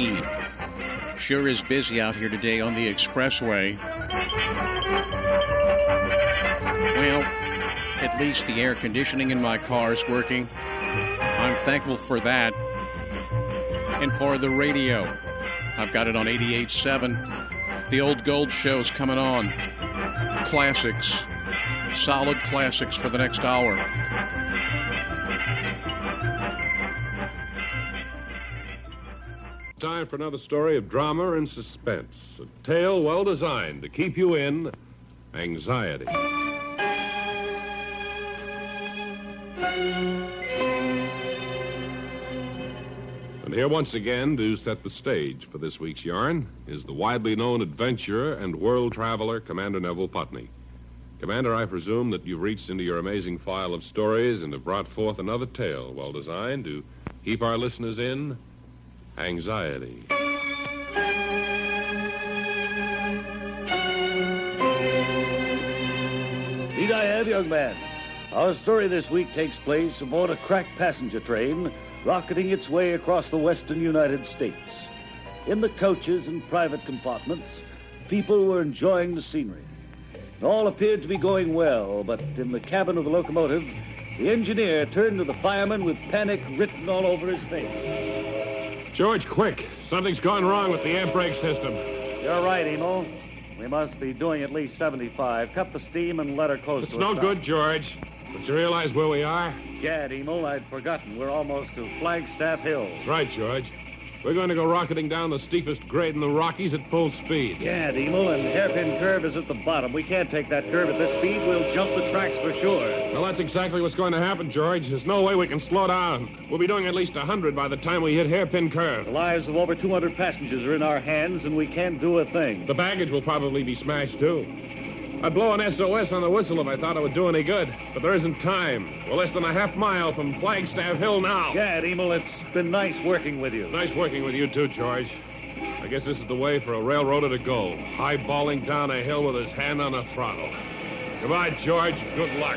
15. Sure is busy out here today on the expressway. Well, at least the air conditioning in my car is working. I'm thankful for that. And for the radio. I've got it on 88.7. The Old Gold Show's coming on. Classics. Solid classics for the next hour. Time for another story of drama and suspense. A tale well designed to keep you in anxiety. And here once again to set the stage for this week's yarn is the widely known adventurer and world traveler, Commander Neville Putney. Commander, I presume that you've reached into your amazing file of stories and have brought forth another tale well designed to keep our listeners in anxiety. Indeed I have, young man. Our story this week takes place aboard a cracked passenger train rocketing its way across the western United States. In the coaches and private compartments, people were enjoying the scenery. All appeared to be going well, but in the cabin of the locomotive, the engineer turned to the fireman with panic written all over his face. George, quick. Something's gone wrong with the air brake system. You're right, Emil. We must be doing at least 75. Cut the steam and let her close to It's no good, George. Don't you realize where we are? Gad, Emil, I'd forgotten. We're almost to Flagstaff Hills. That's right, George. We're going to go rocketing down the steepest grade in the Rockies at full speed. Gad, Emil, and hairpin curve is at the bottom. We can't take that curve at this speed. We'll jump the tracks for sure. Well, that's exactly what's going to happen, George. There's no way we can slow down. We'll be doing at least 100 by the time we hit hairpin curve. The lives of over 200 passengers are in our hands, and we can't do a thing. The baggage will probably be smashed, too. I'd blow an SOS on the whistle if I thought it would do any good, but there isn't time. We're less than a half mile from Flagstaff Hill now. Gad, Emil, it's been nice working with you. Nice working with you, too, George. I guess this is the way for a railroader to go, high-balling down a hill with his hand on the throttle. Goodbye, George. Good luck.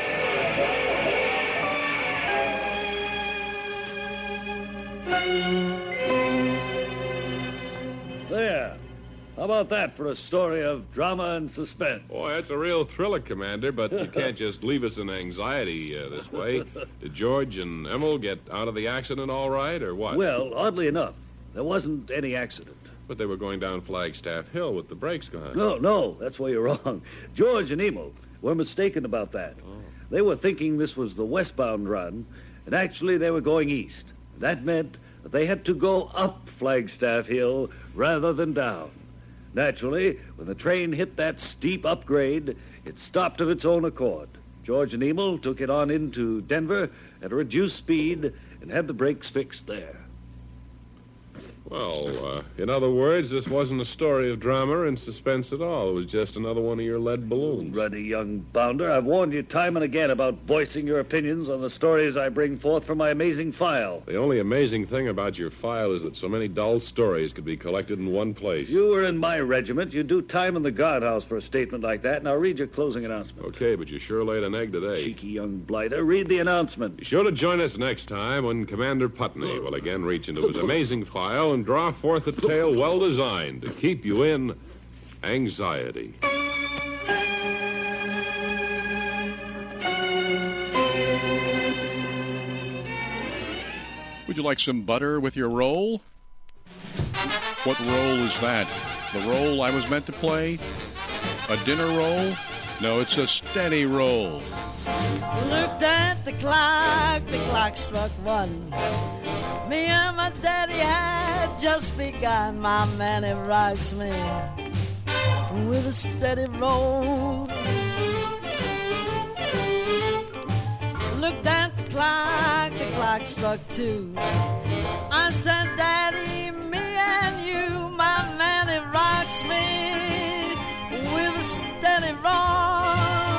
There. How about that for a story of drama and suspense? Boy, that's a real thriller, Commander, but you can't just leave us in anxiety this way. Did George and Emil get out of the accident all right, or what? Well, oddly enough, there wasn't any accident. But they were going down Flagstaff Hill with the brakes gone. No, that's where you're wrong. George and Emil were mistaken about that. Oh. They were thinking this was the westbound run, and actually they were going east. That meant that they had to go up Flagstaff Hill rather than down. Naturally, when the train hit that steep upgrade, it stopped of its own accord. George and Emil took it on into Denver at a reduced speed and had the brakes fixed there. Well, in other words, this wasn't a story of drama and suspense at all. It was just another one of your lead balloons. Ruddy young bounder, I've warned you time and again about voicing your opinions on the stories I bring forth from my amazing file. The only amazing thing about your file is that so many dull stories could be collected in one place. If you were in my regiment, you'd do time in the guardhouse for a statement like that. Now read your closing announcement. Okay, but you sure laid an egg today. Cheeky young blighter, read the announcement. Be sure to join us next time when Commander Putney will again reach into his amazing file and draw forth a tale well designed to keep you in anxiety. Would you like some butter with your roll? What role is that? The role I was meant to play? A dinner roll? No, it's a steady roll. Looked at the clock struck 1. Me and my daddy had just begun. My man, he rocks me with a steady roll. Looked at the clock struck 2. I said, Daddy, me and you, my man, he rocks me with a steady roll.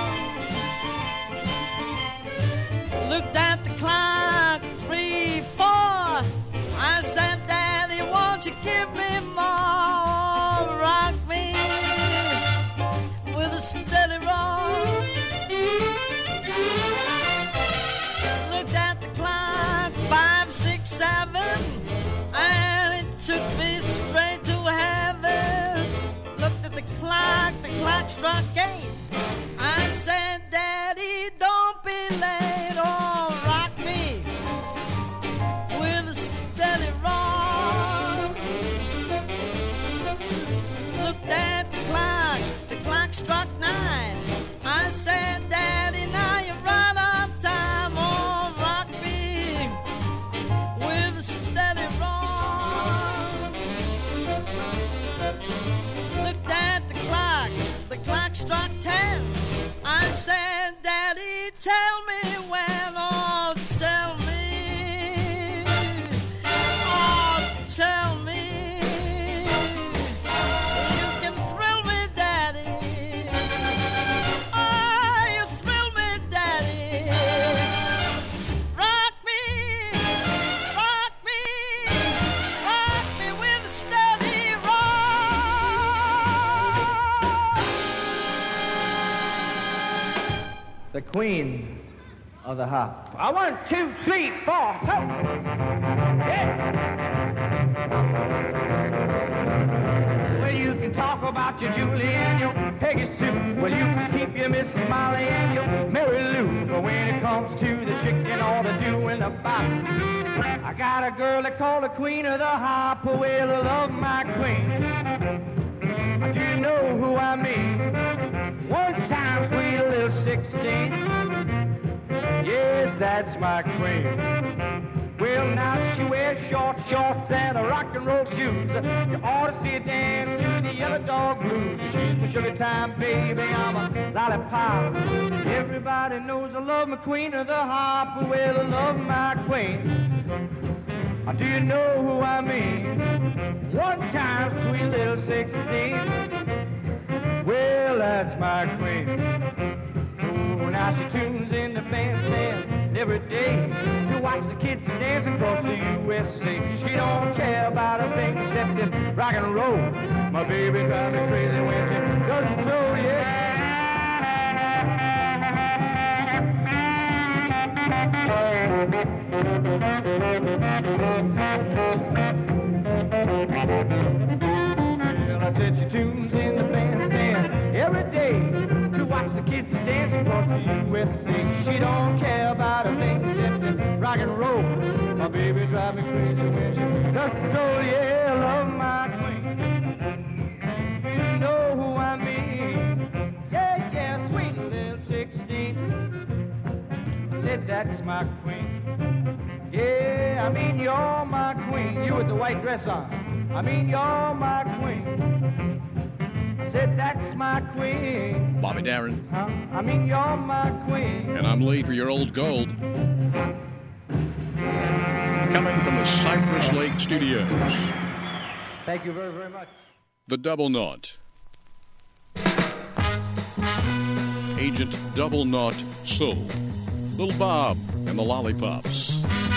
Looked at the clock, 3, 4. I said, Daddy, won't you give me more? Rock me with a steady roll. Looked at the clock, 5, 6, 7. And it took me clock struck 8. I said, Daddy, don't be late. Oh, rock me with a steady rock. Looked at the clock struck 9. I said, Daddy, now you're right on time. Oh, rock me with a steady rock. Looked at the clock struck 10. I said, Daddy, tell me when, oh, tell me, oh, tell me, you can thrill me, Daddy, oh, you thrill me, Daddy, rock me, rock me, rock me with a steady rock. The Queen of the Hop. 1, 2, 3, 4. Yeah. Well, you can talk about your Julie and your Peggy Sue. Well, you can keep your Miss Molly and your Mary Lou. But when it comes to the chicken or the do and the bop, I got a girl they call the Queen of the Hop. Well, I love my queen. Do you know who I mean? One time, sweet little 16. Yes, that's my queen. Well, now she wears short shorts and a rock and roll shoes. You ought to see her dance to the Yellow Dog Blues. She's my sugar time baby, I'm a lollipop. Everybody knows I love my Queen of the Hop. Well, I love my queen. Do you know who I mean? One time, sweet little 16. Well, that's my queen. Oh, now she tunes in the bandstand every day to watch the kids dance across the USA. She don't care about a thing except this rock and roll. My baby drives me crazy when she doesn't know, yeah. Well, I said she tunes in the bandstand every day to watch the kids dance across the USA. She don't care about a thing except the rock and roll. My baby drives me crazy when she does so, yeah, I love my queen. You know who I mean? Yeah, yeah, sweet little 16. I said that's my queen. Yeah, I mean you're my queen. You with the white dress on. I mean you're my queen. I said that's my queen. Bobby Darin. I mean you're my queen. And I'm Lee for your old gold. Coming from the Cypress Lake Studios. Thank you very, very much. The Double Knot. Agent Double Knot Soul. Little Bob and the Lollipops.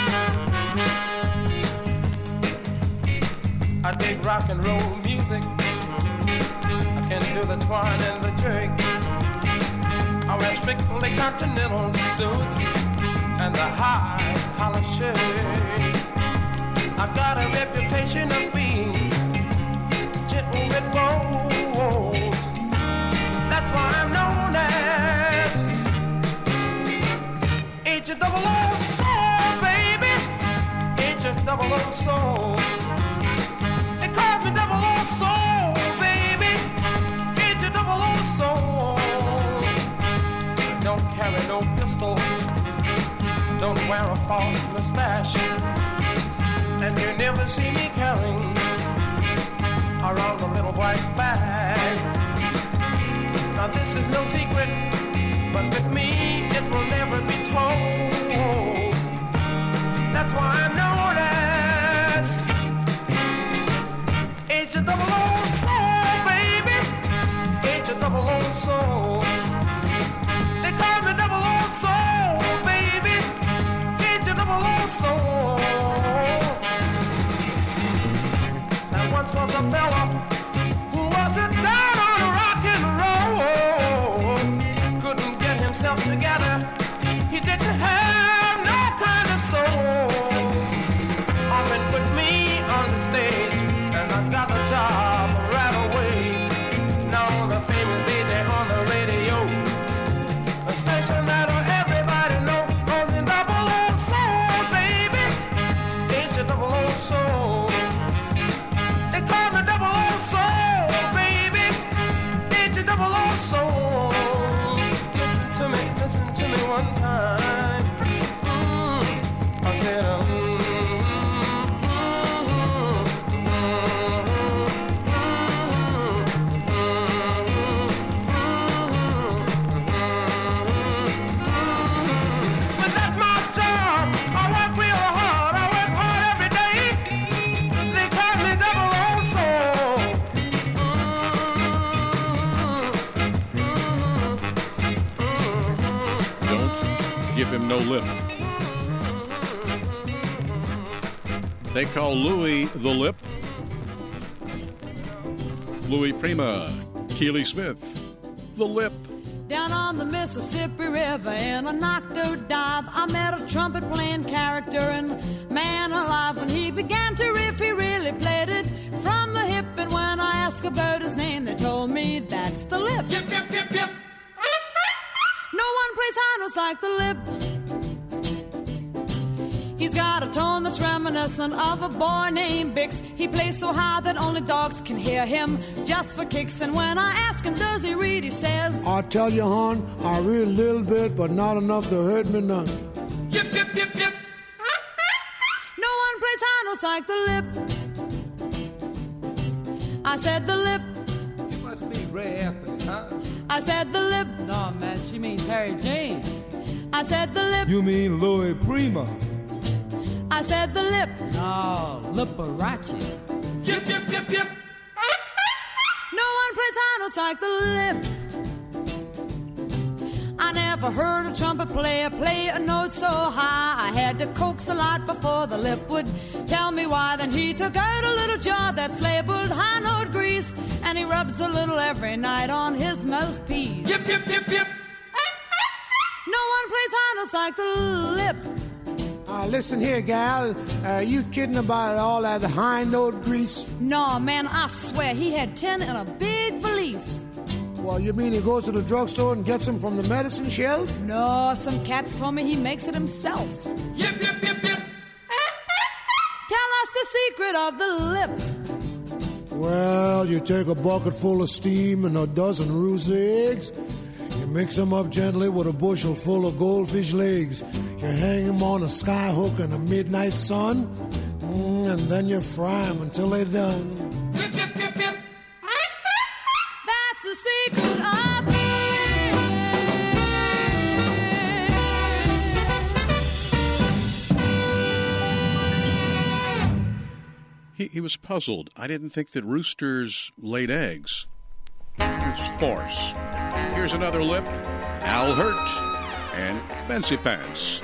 I dig rock and roll music. I can do the twine and the jerk. I wear strictly continental suits and the high collar shirt. I've got a reputation of being gentle with woes. That's why I'm known as Agent Double O Soul, baby. Agent Double O Soul. They call me Double O Soul, baby. Agent Double O Soul. Don't carry no pistol. Don't wear a false mustache. And you never see me carrying around a little white bag. Now this is no secret, but with me it will never be told. That's why I'm known as Agent Double O Soul, baby. Agent Double O Soul. They call me Double O Soul, baby. Agent Double O Soul. There once was a fella who wasn't down on rock and roll. Couldn't get himself together one time. I said, but that's my job. I work real hard. I work hard every day. They call me double O soul. Don't give him no lip. They call Louis the Lip. Louis Prima, Keely Smith, the Lip. Down on the Mississippi River in a knocked-out dive, I met a trumpet-playing character and man alive. When he began to riff, he really played it from the hip. And when I asked about his name, they told me that's the Lip. Yip, yip, yip, yip. No one plays high notes like the Lip. He's got a tone that's reminiscent of a boy named Bix. He plays so high that only dogs can hear him just for kicks. And when I ask him, does he read, he says, I tell you, hon, I read a little bit, but not enough to hurt me none. Yip, yip, yip, yip. no one plays high notes like the Lip. I said the Lip. You must be Ray Effin, huh? I said the Lip. No, man, she means Harry James. I said the Lip. You mean Louis Prima? I said the Lip. No, Liberace. Yip, yip, yip, yip. No one plays high notes like the Lip. I never heard a trumpet player play a note so high. I had to coax a lot before the Lip would tell me why. Then he took out a little jar that's labeled high note grease, and he rubs a little every night on his mouthpiece. Yip, yip, yip, yip. No one plays high notes like the Lip. Listen here, gal. You kidding about all that high note grease? No, man, I swear he had 10 in a big valise. Well, you mean he goes to the drugstore and gets them from the medicine shelf? No, some cats told me he makes it himself. Yip, yip, yip, yip. Tell us the secret of the Lip. Well, you take a bucket full of steam and a dozen roost eggs. You mix them up gently with a bushel full of goldfish legs. You hang them on a sky hook in the midnight sun, and then you fry them until they're done. Yip, yip, yip, yip. That's the secret of the He was puzzled. I didn't think that roosters laid eggs. It's farce. Here's another Lip. Al Hurt and Fancy Pants.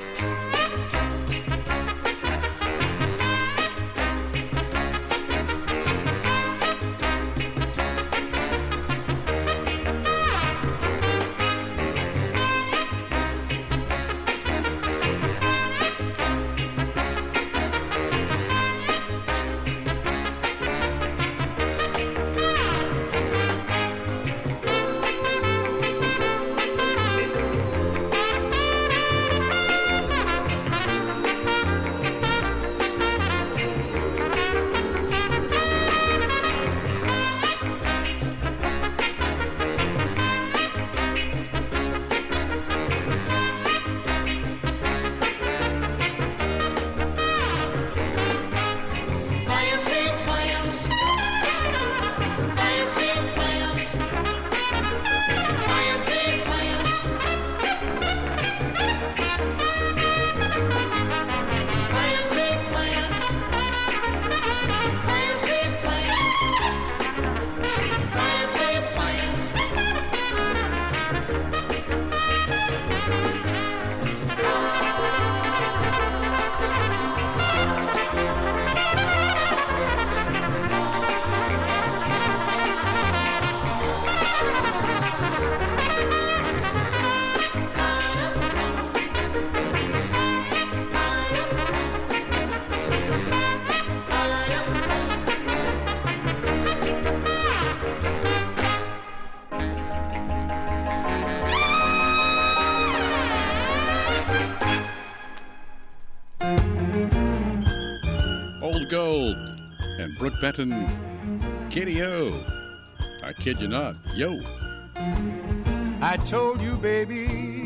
Gold and Brooke Benton, KDO. I kid you not, yo. I told you, baby,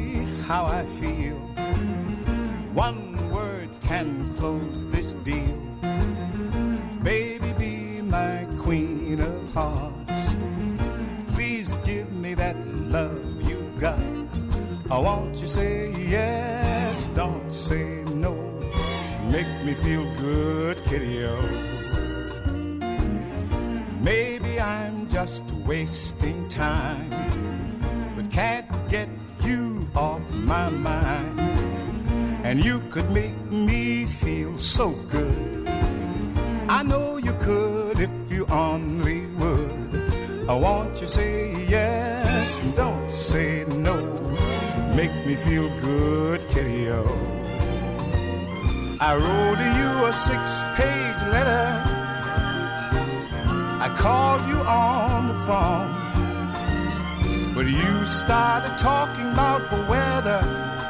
how I feel. One word can close this deal. Baby, be my queen of hearts. Please give me that love you got. I want you say yes, don't say no. Make me feel good, kitty-o. Maybe I'm just wasting time, but can't get you off my mind. And you could make me feel so good. I know you could if you only would. I want you say yes, don't say no. Make me feel good, kitty-o. I wrote you a 6-page letter. I called you on the phone, but you started talking about the weather.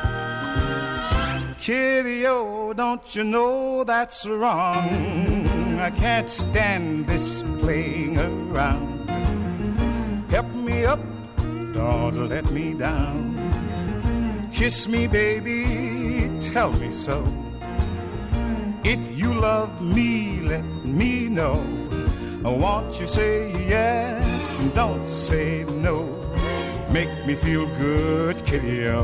Kitty-o, don't you know that's wrong? I can't stand this playing around. Help me up, don't let me down. Kiss me, baby, tell me so. If you love me, let me know. I want you say yes, don't say no. Make me feel good, kitty-o.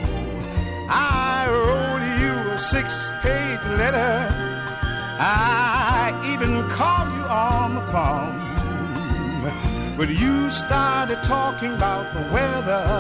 I wrote you a 6-page letter. I even called you on the phone, but you started talking about the weather.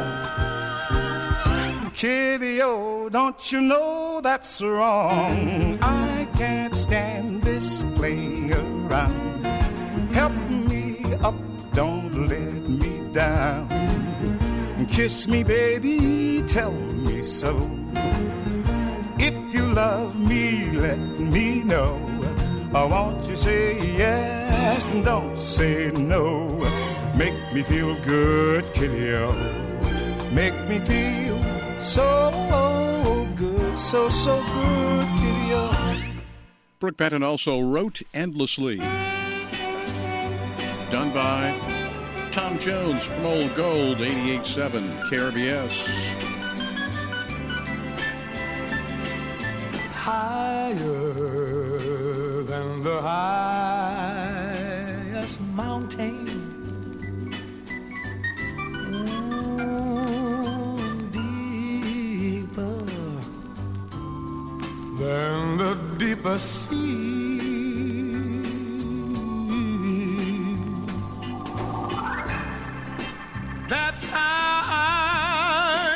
Kitty-o, don't you know that's wrong? I can't stand this playing around. Help me up, don't let me down. Kiss me, baby, tell me so. If you love me, let me know. I want you say yes and don't say no. Make me feel good, kitty-o. Make me feel so good, so good, kitty-o. Brooke Benton also wrote Endlessly, done by Tom Jones from Old Gold, 88.7 KRBS. Higher than the highest mountain, deeper than the deepest sea. That's how I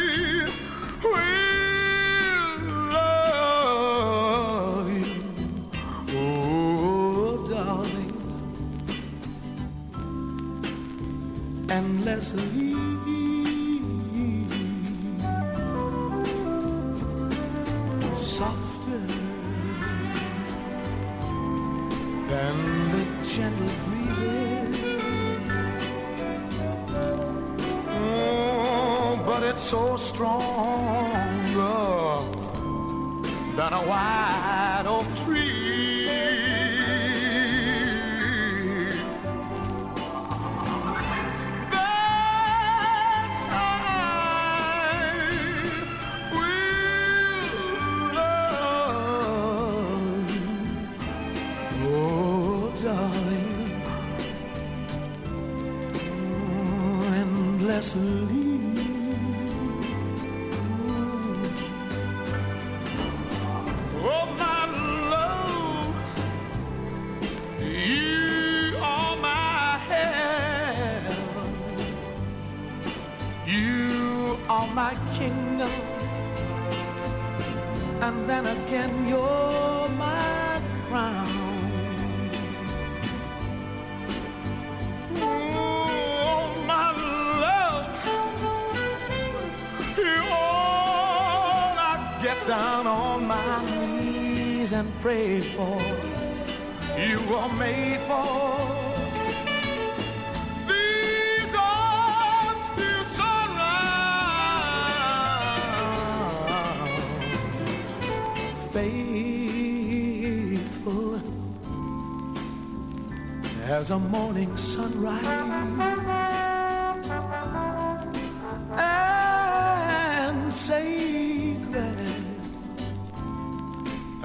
will love you, oh darling, endlessly. Softer than the gentle breezes, but it's so stronger than a white oak tree. That's how I will love you, oh darling, endlessly. My kingdom, and then again you're my crown. Oh, my love, you're all I get down on my knees and pray for. You were made for. Faithful as a morning sunrise, and say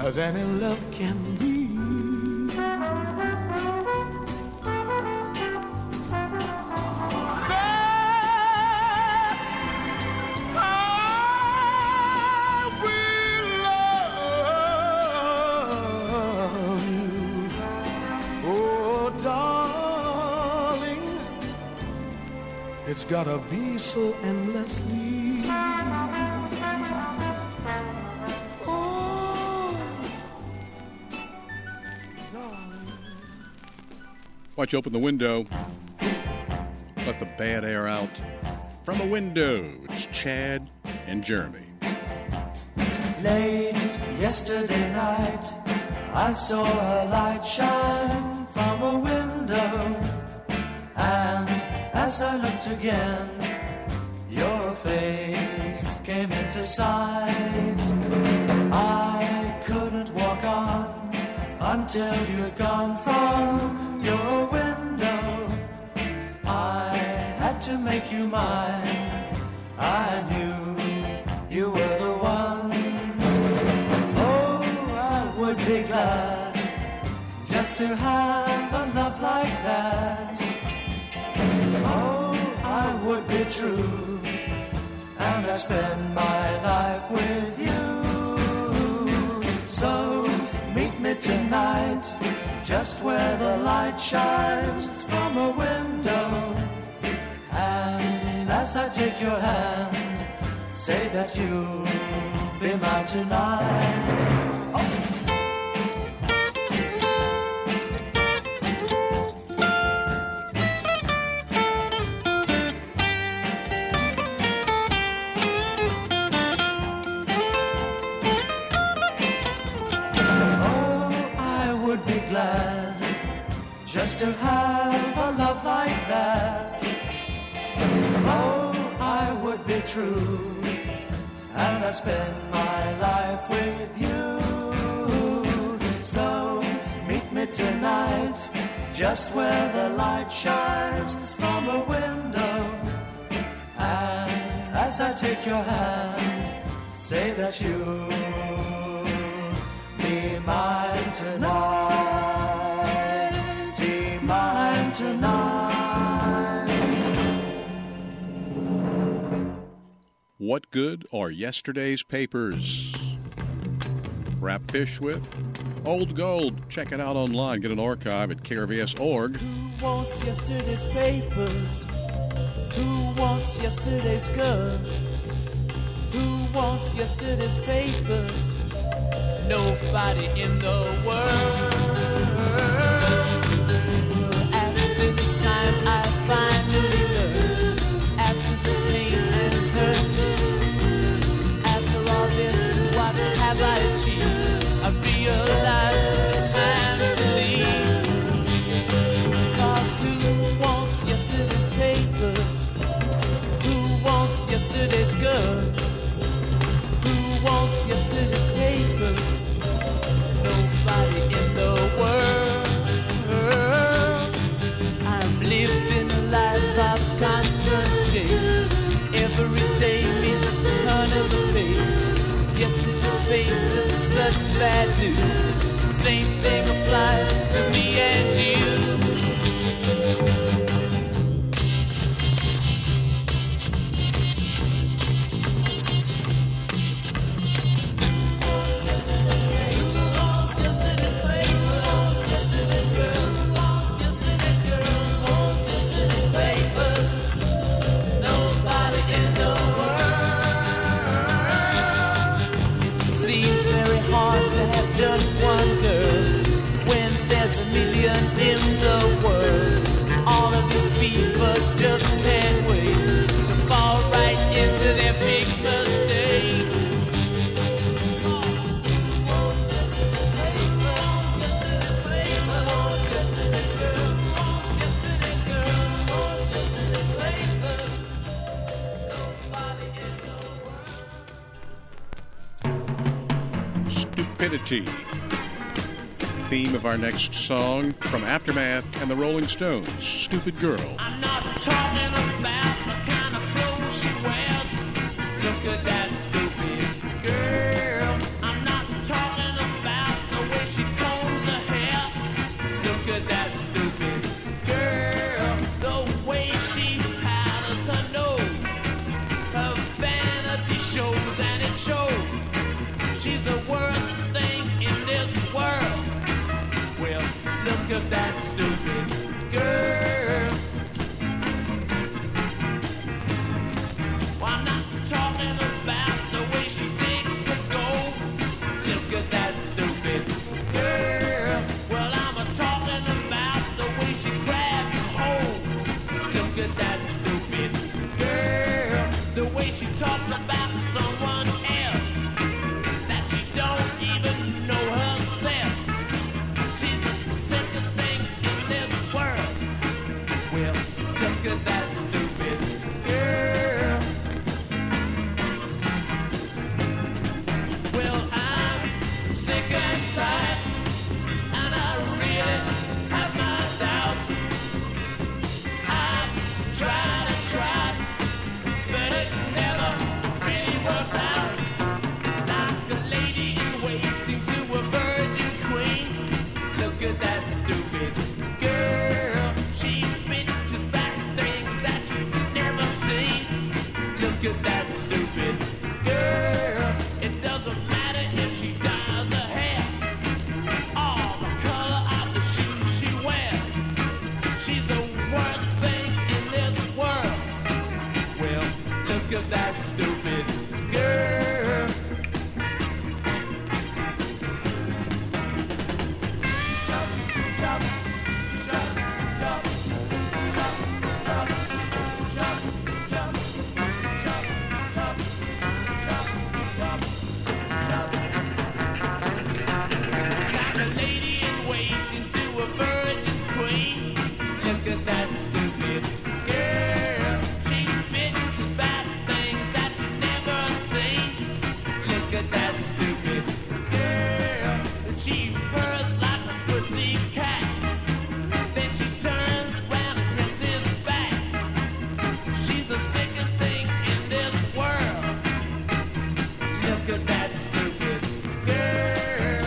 as any love can be. That's how we love you. Oh, darling, it's gotta be so endlessly. Watch you open the window. Let the bad air out. From a window, it's Chad and Jeremy. Late yesterday night, I saw a light shine from a window. And as I looked again, your face came into sight. I couldn't walk on until you'd gone from your window. I had to make you mine. I knew you were the one. Oh, I would be glad just to have a love like that. Oh, I would be true, and I'd spend my life with you. So meet me tonight, just where the light shines from a window. And as I take your hand, say that you'll be mine tonight. Just to have a love like that. Oh, I would be true, and I'd spend my life with you. So meet me tonight, just where the light shines from a window. And as I take your hand, say that you'll be mine tonight. What good are yesterday's papers? Wrap fish with old gold. Check it out online. Get an archive at krvs.org. Who wants yesterday's papers? Who wants yesterday's girl? Who wants yesterday's papers? Nobody in the world. After this time I finally learned. After the pain and hurt, after all this, what have I achieved? I realize it's time to leave. Cause who wants yesterday's papers? Who wants yesterday's girl? Who wants yesterday's papers? Nobody in the world. I'm living a life of constant change. Every day means a turn of the page. Yesterday's papers is sudden bad news. Same thing applies to me and you. Just one girl when there's a million in the world. All of these people just can't wait to fall right into their big mistake. Stupidity. Theme of our next song from Aftermath and the Rolling Stones, Stupid Girl. I'm not talking about the kind of clothes she wears. Look at that stupid girl. I'm not talking about that stupid girl. She purrs like a pussy cat. Then she turns round and hisses back. She's the sickest thing in this world. Look at that stupid girl.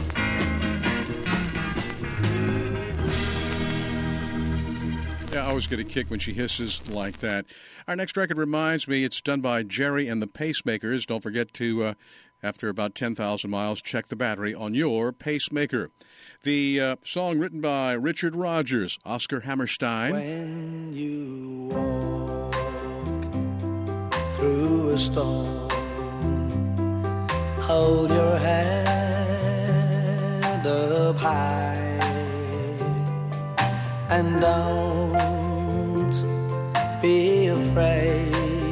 Yeah, I always get a kick when she hisses like that. Our next record reminds me it's done by Jerry and the Pacemakers. Don't forget to, after about 10,000 miles, check the battery on your pacemaker. The song written by Richard Rogers, Oscar Hammerstein. When you walk through a storm, hold your head up high and don't be afraid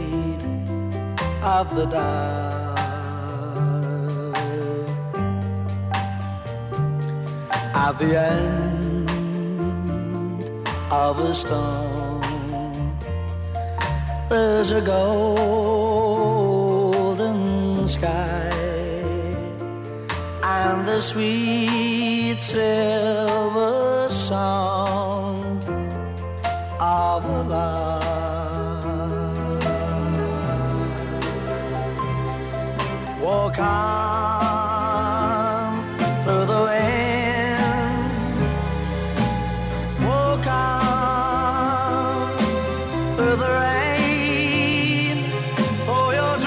of the dark. At the end of a storm, there's a golden sky and the sweet silver song of a lark. Walk on through the wind, walk on through the rain, for your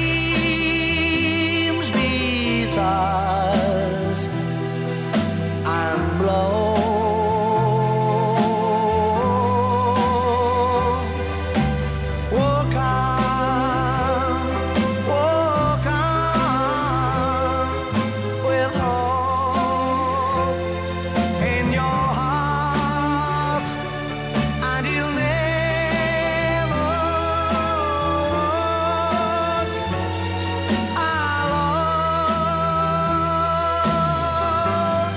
dreams be tossed and blown. Walk on with hope in your heart, and you'll never walk alone.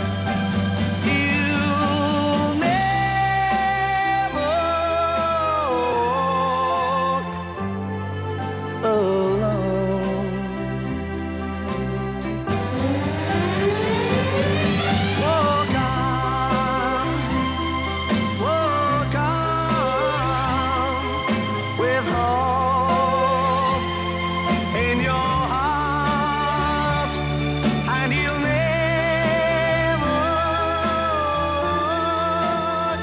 You'll never walk alone. Walk on with hope in your heart, and you'll never walk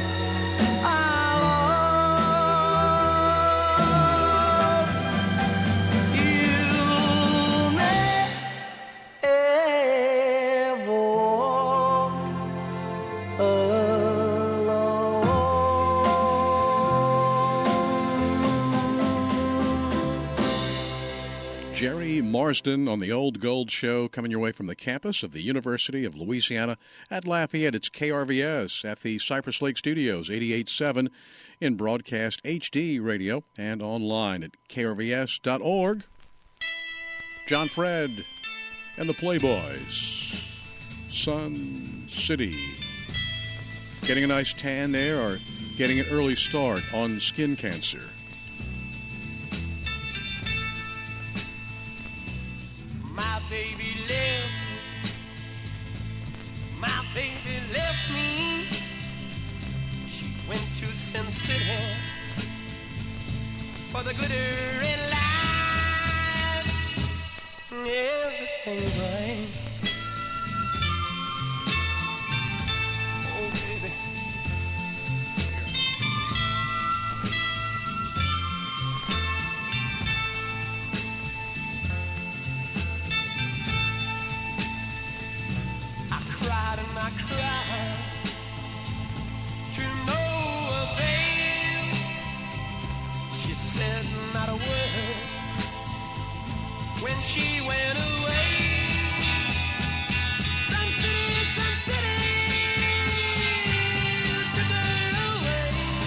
alone. You'll never walk Jerry Marsden on the Old Gold Show, coming your way from the campus of the University of Louisiana at Lafayette. It's KRVS at the Cypress Lake Studios, 88.7 in broadcast HD radio and online at krvs.org. John Fred and the Playboys, Sun City. Getting a nice tan there or getting an early start on skin cancer? My baby left me. My baby left me. She went to Sin City for the glitter in life. Everything right. Oh, baby. Cried and I cried to no avail. She said not a word when she went away. Sun City, took her away.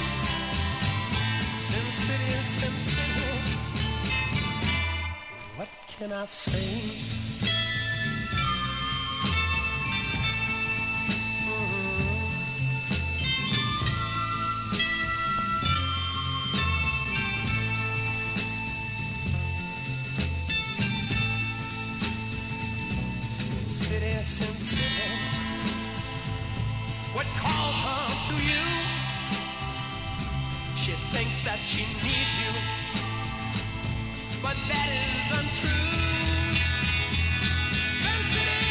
Sin City, what can I say? City, Sin City, would call her to you. She thinks that she needs you, but that is untrue. Sin City,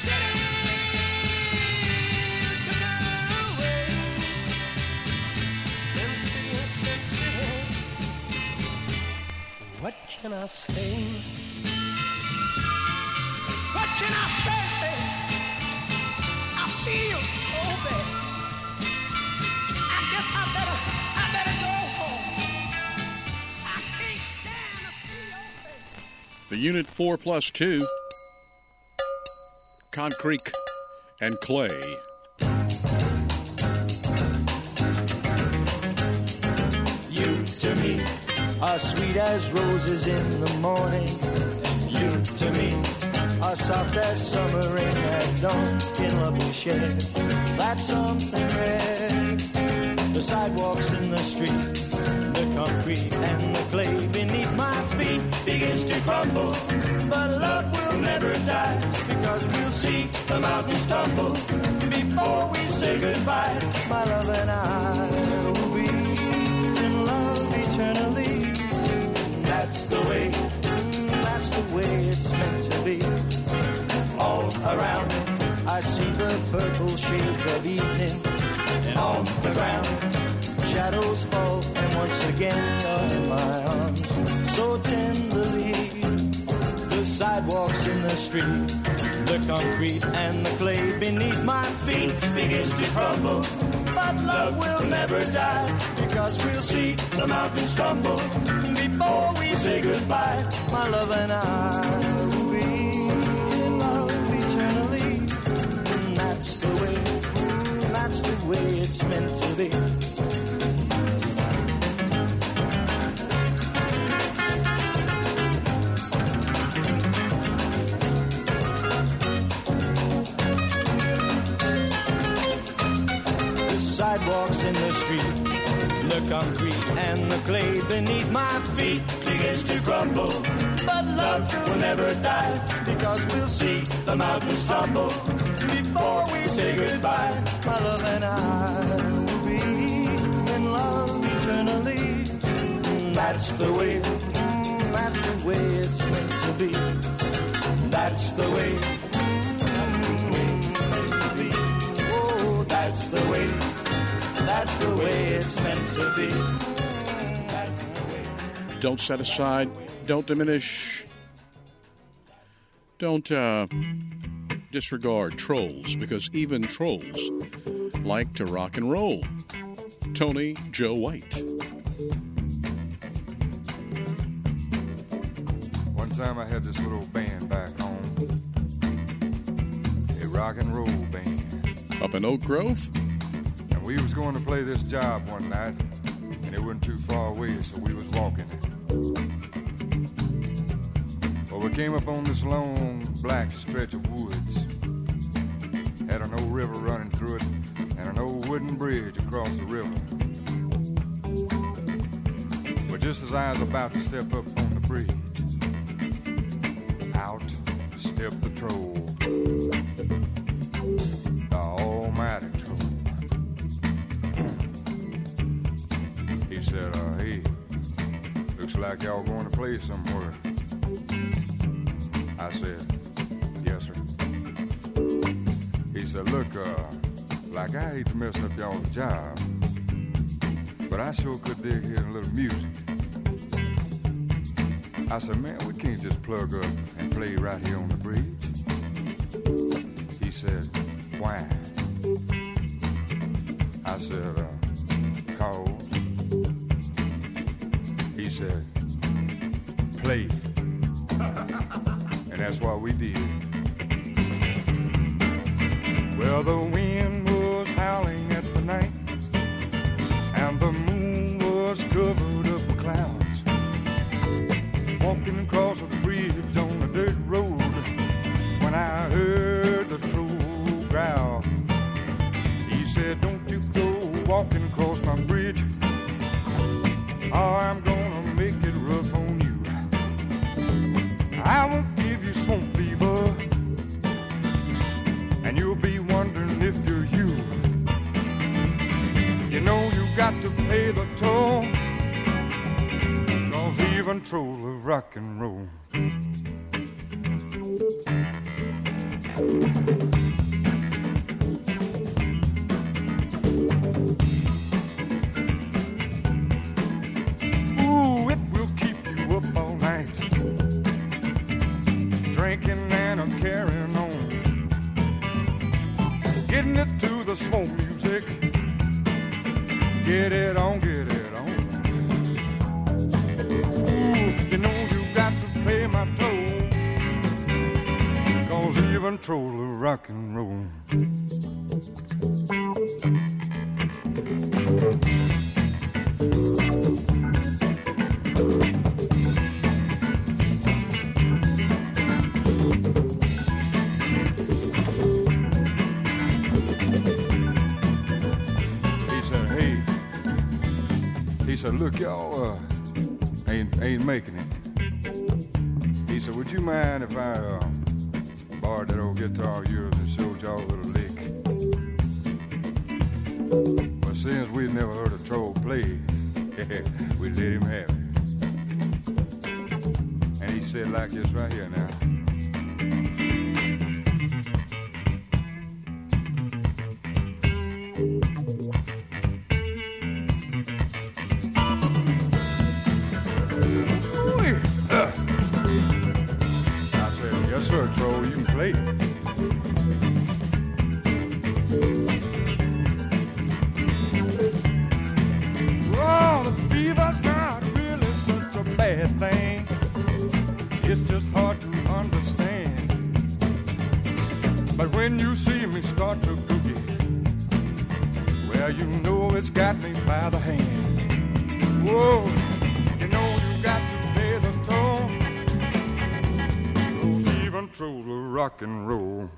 took her away. Sin City, Sin City, what can I say? What can I say? I feel so bad. I guess I better go home. I can't stand to see your face. The Unit 4+2, Concrete and Clay. You to me are sweet as roses in the morning. And you to me are soft as summer rain at dawn. In love we share, that's something rare. The sidewalks in the street, the concrete and the clay beneath my feet begins to crumble. But love will never die, because we'll see the mountains tumble before we say goodbye. My love and I will be in love eternally. That's the way it's meant to be. All around I see the purple shades of evening, and on the ground shadows fall, and once again you're in my arms so tenderly. The sidewalks in the street, the concrete and the clay beneath my feet begins to crumble. But love will never die, because we'll see the mountains tumble before we say goodbye. My love and I will be in love eternally. And that's the way it's meant to be. Sidewalks in the street, the concrete and the clay beneath my feet begins to crumble. But love will never die, because we'll see the mountains tumble before we say goodbye. My love and I will be in love eternally. That's the way it's meant to be. That's the way it's meant to be. Oh, that's the way it's meant to be. Don't set aside, don't diminish, don't disregard trolls, because even trolls like to rock and roll. Tony Joe White. One time I had this little band back home, a rock and roll band. Up in Oak Grove? We was going to play this job one night, and it wasn't too far away, so we was walking it. Well, we came up on this long, black stretch of woods. Had an old river running through it, and an old wooden bridge across the river. But just as I was about to step up on the bridge, out stepped the troll. The almighty troll. He said, hey, looks like y'all going to play somewhere. I said, yes, sir. He said, look, like I hate to mess up y'all's job, but I sure could dig here a little music. I said, man, we can't just plug up and play right here on the bridge. He said, why? I said, cause. He said, play. And that's what we did. Well, the wind was howling at the night, and the moon was covered up with clouds. Walking across the bridge on the dirt road, when I heard the troll growl. He said, don't you go walking across my bridge, or I'm gonna make it rough on you. I won't give you swamp fever, pay the toll. 'Cause even true of rock and roll. Ooh, it will keep you up all night, drinking and carrying on, getting it to the slow music. Get it on, get it on. Ooh, you know you got to pay my toll, 'cause even total rock and roll. He said, look, y'all ain't making it. He said, would you mind if I borrowed that old guitar of yours and showed y'all a little lick? But since we'd never heard a troll play, we let him have it. And he said like this right here now. Yes, sir, Troll, you can play it. Oh, the fever's not really such a bad thing. It's just hard to understand. But when you see me start to boogie, well, you know it's got me by the hand. Whoa, you know you got to pay the toll. Control the rock and roll.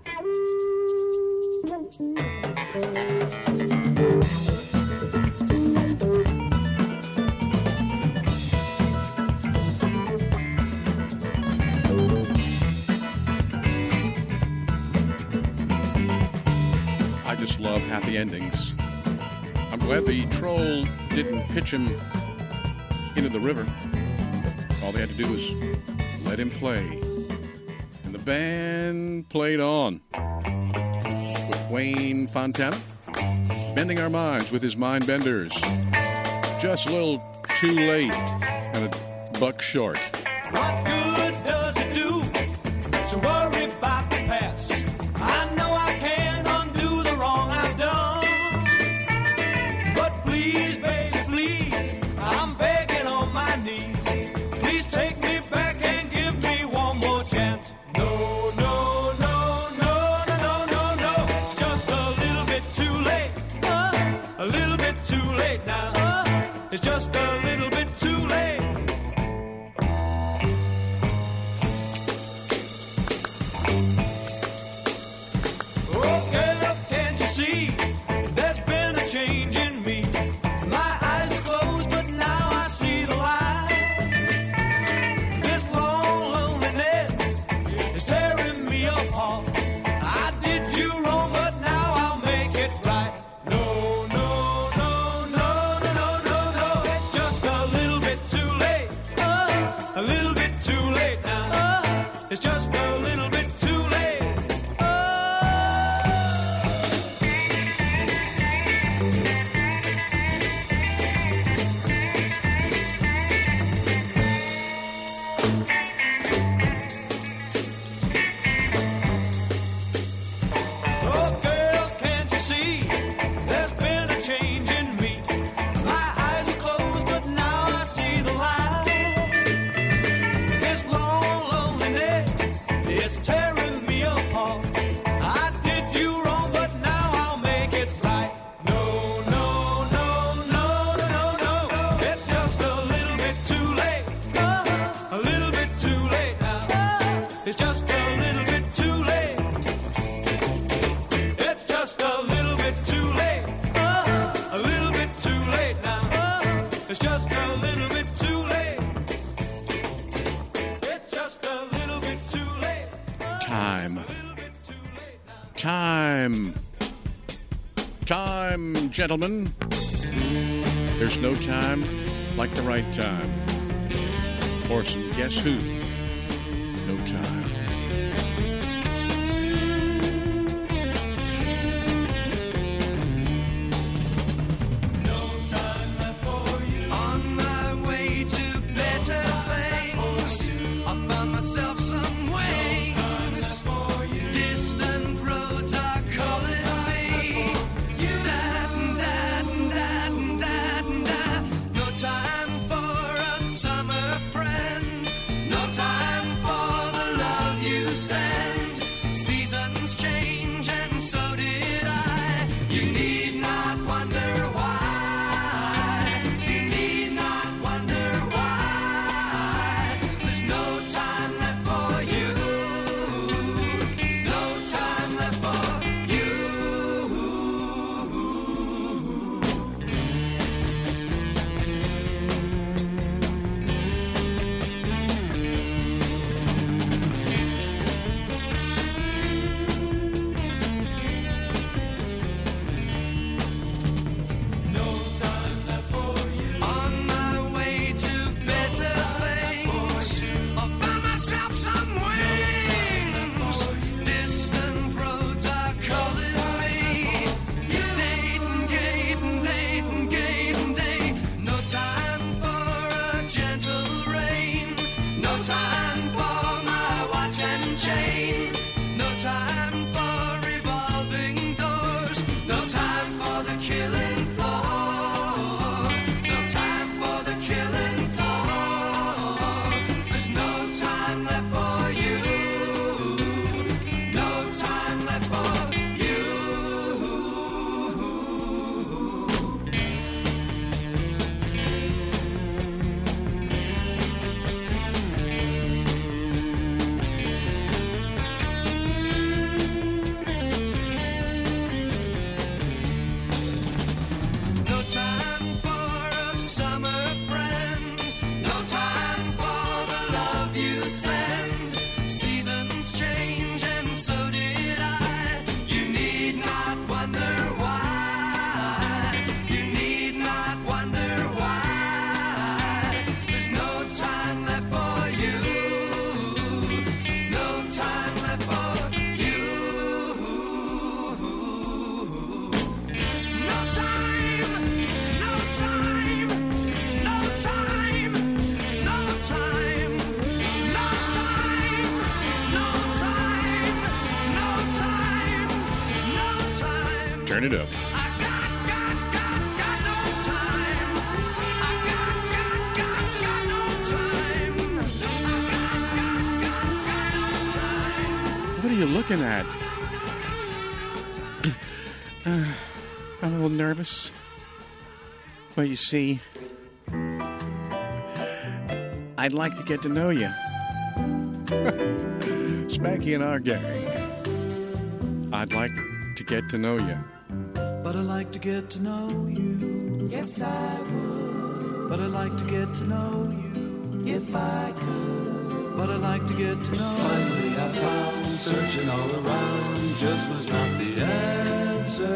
I just love happy endings. I'm glad the troll didn't pitch him into the river. All they had to do was let him play. The band played on with Wayne Fontana, bending our minds with his mind benders. Just a little too late and a buck short. What good does it do to worry about the past? I know I can't undo the wrong I've done. But please, baby, please, I'm begging on my knees. Please take me back and give me one more chance. It's just a little bit too late. Oh, girl, can't you see? There's been a change in me. My eyes are closed, but now I see the light. This long loneliness is tearing me apart. I did you wrong, but now I'll make it right. No, no, no, no, no, no, no, no. It's just a little bit too late. A little bit too late now. It's just a little bit too late. Oh, girl, can't you see? There's been a change in me. My eyes are closed, but now I see the light. This long loneliness is tearing me apart. I did you wrong, but now I'll make it right. No, no, no, no, no, no, no. It's just a little bit too late. A little bit too late now. It's just a little bit too late. It's just a little bit too late. A little bit too late now. It's just a little bit too late. It's just a little bit too late. Time, gentlemen. There's no time like the right time. Orson, guess who? No time. Turn it up. What are you looking at? I'm a little nervous. Well, you see, I'd like to get to know you. Spanky and our gang. I'd like to get to know you. But I'd like to get to know you. Yes, I would. But I'd like to get to know you. If I could. But I'd like to get to know you. Finally I found, searching all around, just was not the answer.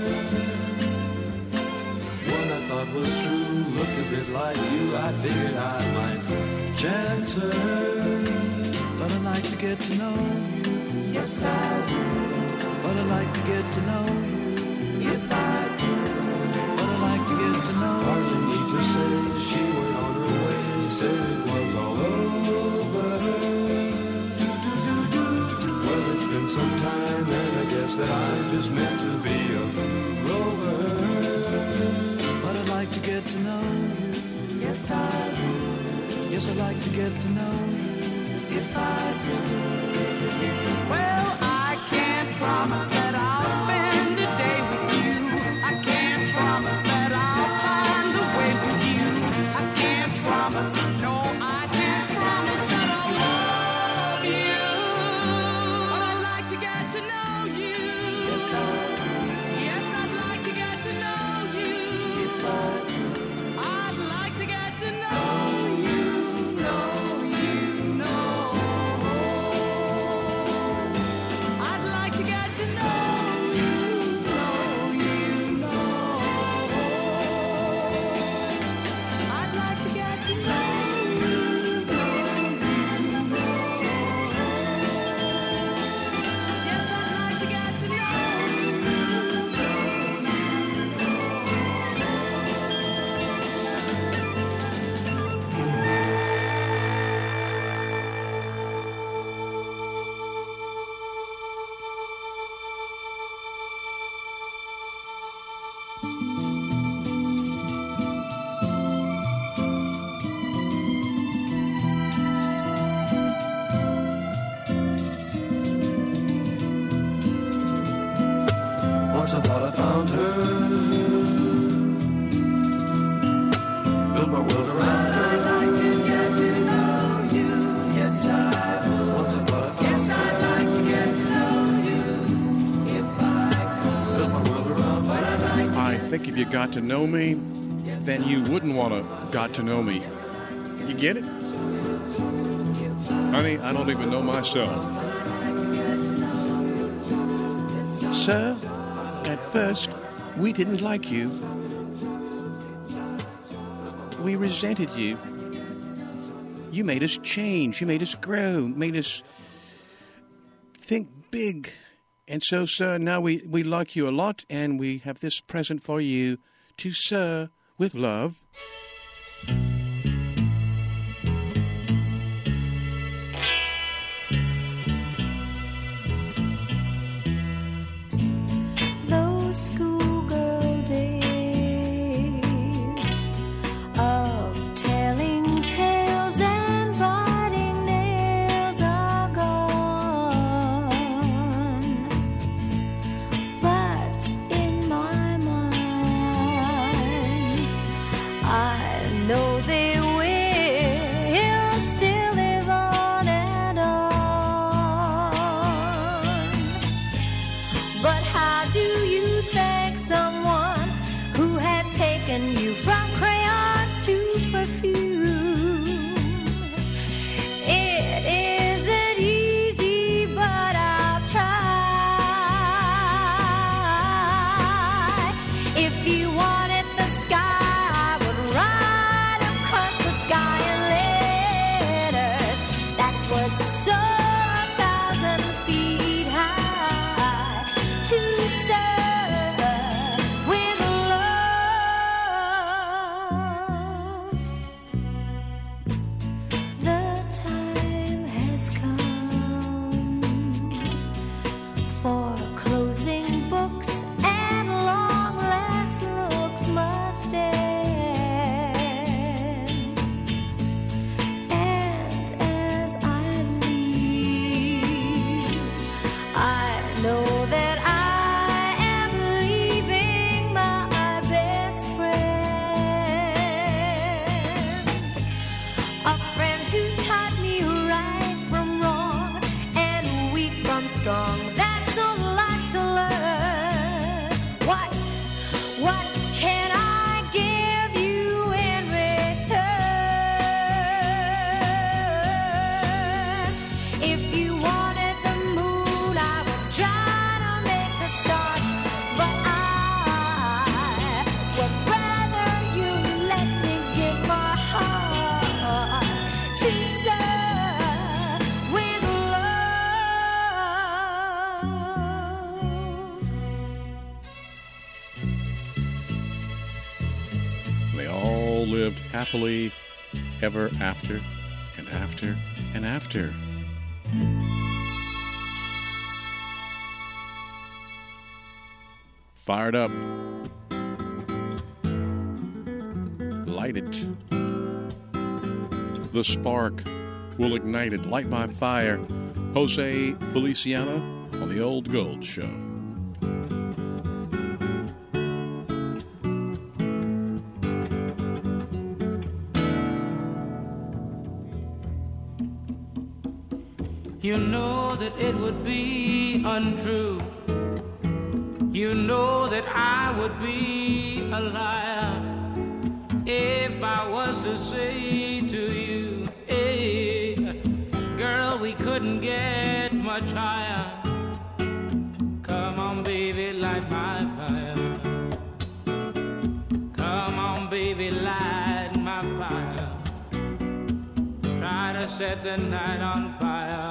One I thought was true, looked a bit like you. I figured I might chance her. But I'd like to get to know you. Yes, I would. But I'd like to get to know you. If I could. But I'd like to get to know you. Hardly need to say she went on her way, said it was all over. Well, it's been some time, and I guess that I'm just meant to be a rover. But I'd like to get to know you. Yes, I would. Yes, I'd like to get to know you. If I could. Well, I can't promise that I'll spend the day with you. I can't promise that I'll find a way with you. I can't promise, no, I can't promise that I'll love you. But I'd like to get to know you. Yes, I would. Yes, I'd like to get to know you. If I could. I'd like to get to know you, know you, know. Once I thought I found her. Build my world around her. I'd like to get to know you. Yes, I would. Once I thought I found her. Yes, I'd like to get to know you. If I could. Build my world around her. I'd like to. I think if you got to know me, then you wouldn't want to got to know me. You get it? Honey, I don't even know myself. Sir, at first, we didn't like you. We resented you. You made us change. You made us grow. Made us think big. And so, sir, now we like you a lot, and we have this present for you to Sir with love. Happily ever after and after and after. Fired up. Light it. The spark will ignite it. Light my fire. Jose Feliciano on the Old Gold Show. You know that it would be untrue. You know that I would be a liar if I was to say to you, hey, girl, we couldn't get much higher. Come on, baby, light my fire. Come on, baby, light my fire. Try to set the night on fire.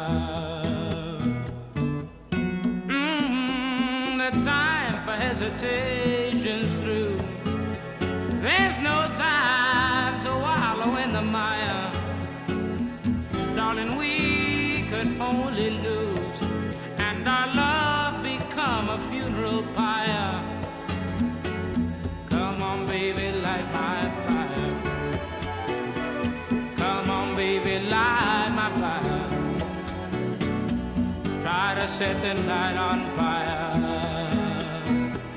The time for hesitation's through. There's no time to wallow in the mire. Darling, we could only lose, and our love become a funeral pyre. Come on, baby, light my fire. Come on, baby, light my fire. Try to set the night on fire.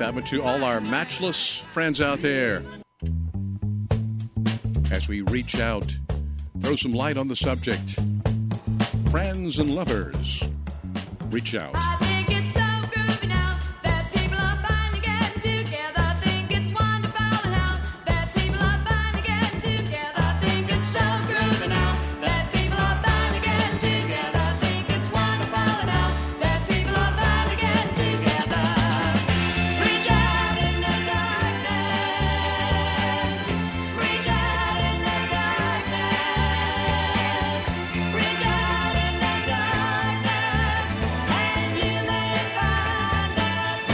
FM, and to all our matchless friends out there. As we reach out, throw some light on the subject. Friends and lovers, reach out. I think it's so groovy now that people are finally getting together. I think it's wonderful now that people are finally getting together. I think it's so groovy now that people are finally getting together. I think it's wonderful now that people are finally getting together. Reach out in the darkness. Reach out in the darkness. Reach out in the darkness, and you may find a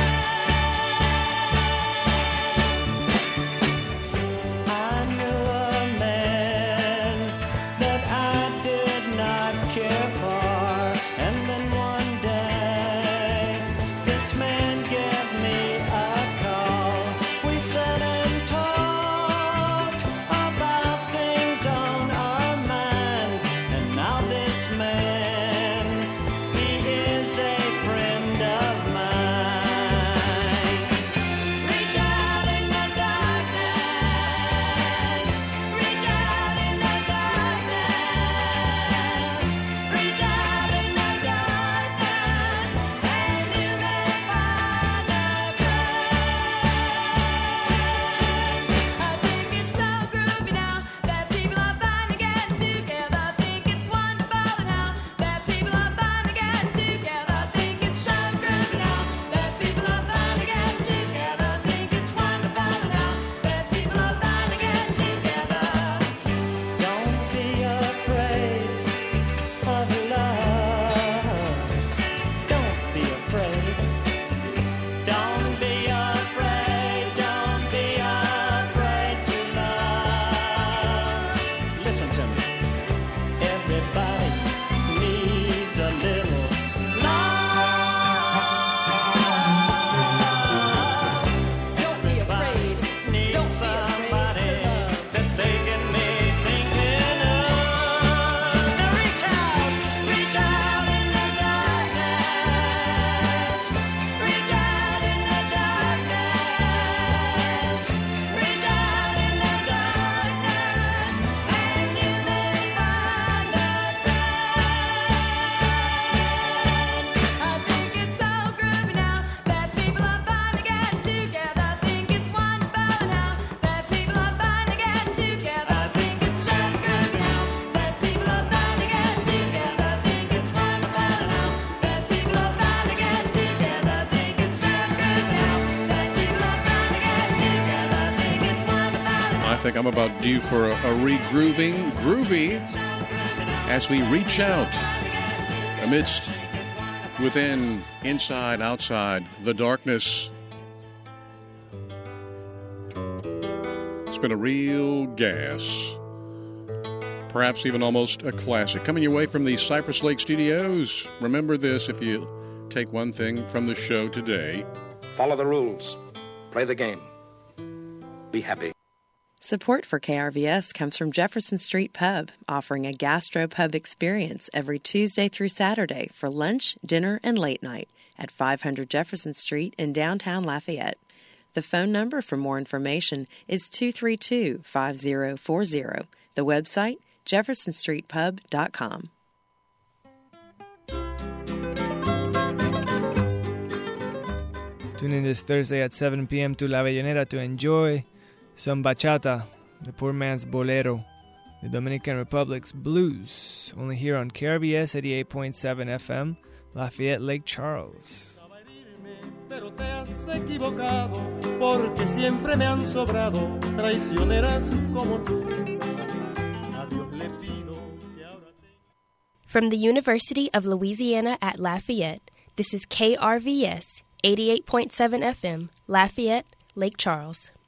I knew a man that I did not care for, and then one day this man gave me a call. We sat and talked about things on our mind, and now this man, he is a friend of mine. reach out in the darkness. Reach out in the darkness. Reach out in the darkness, and you may find a friend. I think it's so groovy now that people are finally getting together. I think it's wonderful now that people are finally getting together. I think it's so groovy now that people are finally getting together. I think it's wonderful now that people are finally getting together. Don't be afraid of love. Don't be afraid. Don't be afraid. Don't be afraid to love. Listen to me. Everybody needs a little love. Don't be afraid. Need Don't be somebody afraid to love. that they can be thinking of. Now reach out in the darkness. Reach out in the darkness. Reach out in the darkness, and you may find a friend. I think it's so groovy now that people are finally getting together. I think it's wonderful now that people are finally getting together. I think it's so groovy now that people are finally getting together. I think it's wonderful now that people are finally getting together. I think it's so groovy now that people are finally getting together. I think it's wonderful. I think I'm about due for a re-grooving groovy as we reach out amidst, within, inside, outside, the darkness. It's been a real gas, perhaps even almost a classic. Coming your way from the Cypress Lake Studios. Remember this, if you take one thing from the show today. Follow the rules. Play the game. Be happy. Support for KRVS comes from Jefferson Street Pub, offering a gastropub experience every Tuesday through Saturday for lunch, dinner, and late night at 500 Jefferson Street in downtown Lafayette. The phone number for more information is 232-5040. The website, jeffersonstreetpub.com. Tune in this Thursday at 7 p.m. to La Bellonera to enjoy some bachata, the poor man's bolero, the Dominican Republic's blues, only here on KRBS 88.7 FM, Lafayette, Lake Charles. Pero te has equivocado, porque siempre me han sobrado traicioneras como tú. A Dios le pido que ahora te... From the University of Louisiana at Lafayette, this is KRVS 88.7 FM, Lafayette, Lake Charles.